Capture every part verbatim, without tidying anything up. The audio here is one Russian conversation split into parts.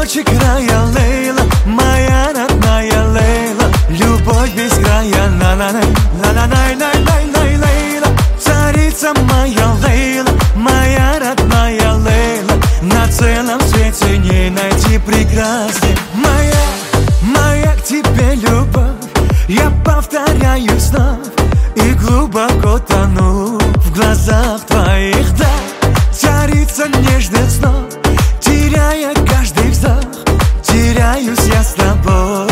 цветочек рая, Лейла, моя родная Лейла, любовь без края, на-на-най, на-на-най-най-най-най, Лейла, царица моя Лейла, моя родная Лейла, на целом свете не найти прекрасней. Моя, моя к тебе любовь, я повторяю снова и глубоко тону в глазах твоих, да, царица нежных снов, теряя каждый вздох, теряюсь я с тобой.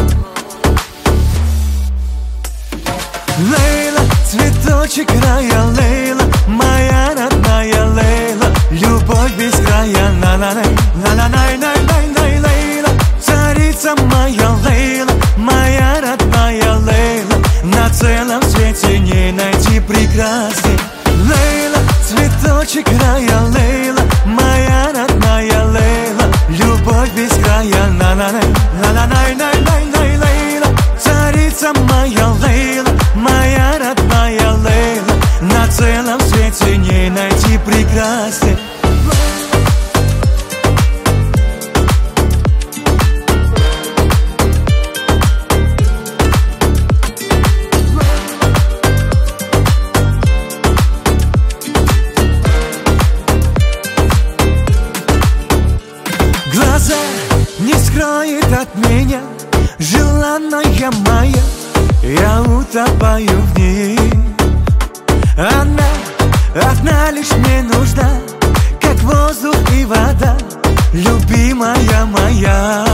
Лейла, цветочек рая, Лейла, моя родная Лейла, любовь без края, на-на-най, на-на-най-най-най-най, Лейла, царица моя Лейла, моя родная Лейла, на целом свете не найти прекрасней. Лейла, цветочек рая, Лейла, моя родная Лейла, любовь без края, на-на-най, на-на-най-най-най-най, Лейла, царица моя Лейла, моя родная Лейла, на целом свете не найти прекрасней. Глаза не скроет от меня желанная моя, я утопаю в ней. Она одна лишь мне нужна, как воздух и вода, любимая моя.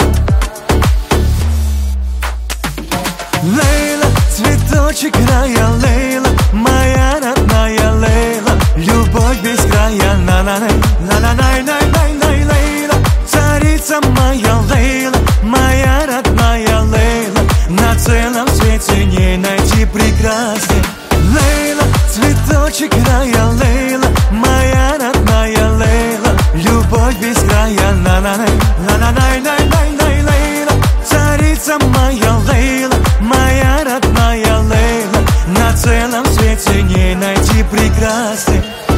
Лейла, цветочек рая, Лейла, моя родная Лейла, любовь без края, на-на-най, на-на-най-най-най-най, Лейла, царица моя Лейла, моя родная Лейла, на целом свете не найти прекрасней. Лейла, цветочек рая, Лейла, моя родная Лейла, любовь без края, на-на-най, на-на-най-най-най-най, Лейла, царица моя Лейла, моя родная Лейла, на целом свете не найти прекрасней.